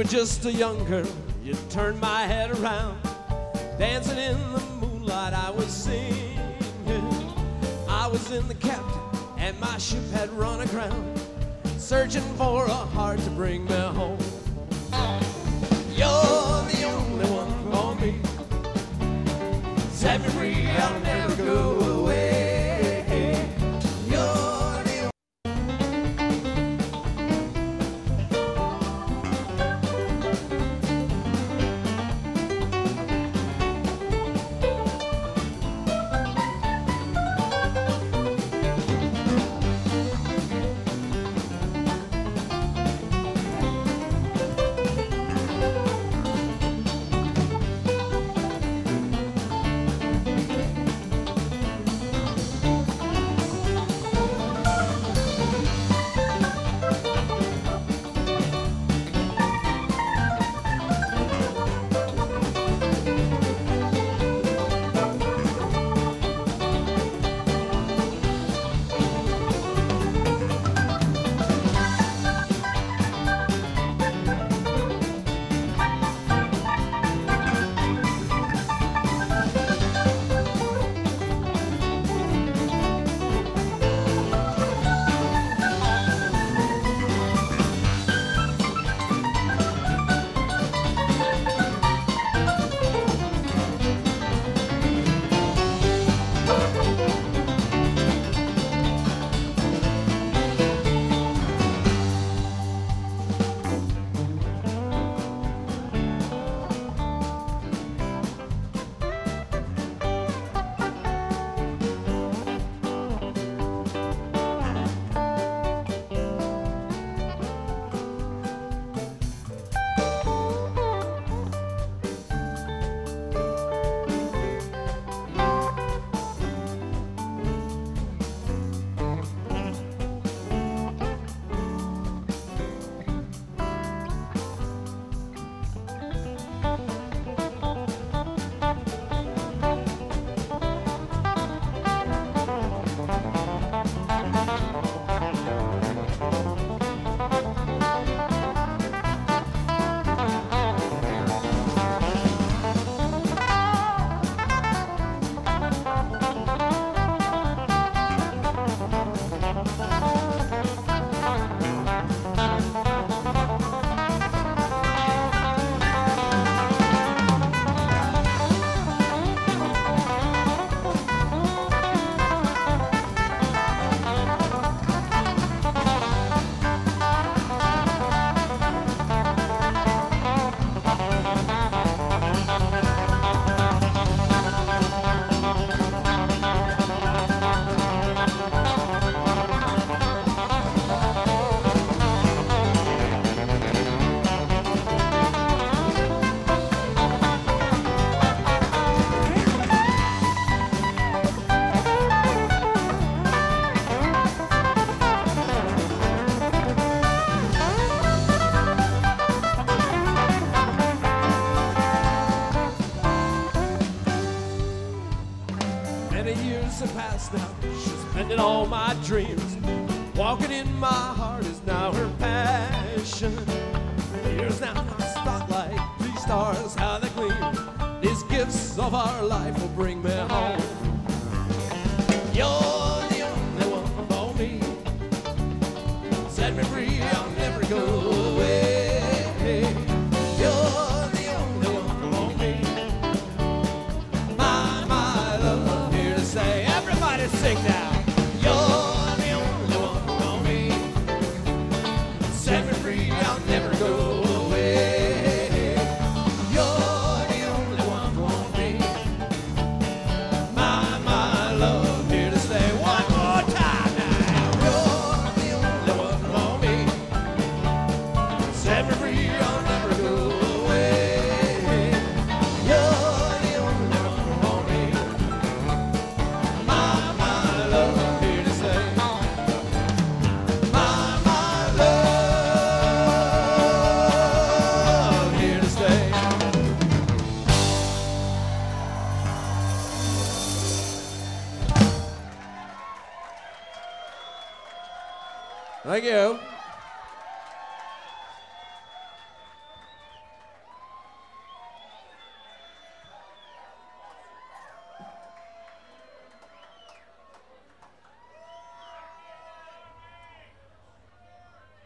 just a young girl, you turned my head around. Dancing in the moonlight, I was singing. I was in the captain, and my ship had run aground, searching for a heart to bring me home. You're the only one for me. Set me free, I'll never go away. Have passed now, she's spending all my dreams. Walking in my heart is now her passion. Here's now my spotlight, these stars, how they gleam. These gifts of our life will bring me home. You're the only one for me. Set me free, I'll never go away. You're the only one for me. My love, here to say. Everybody sing now. You're the only one for me. Set me free, I'll never go away. You're the only one for me. My love, here to stay. One more time now. You're the only one for me. Set me free, I'll never go away. You're the only one for me. My love, here to stay. My love, here to stay. Thank you.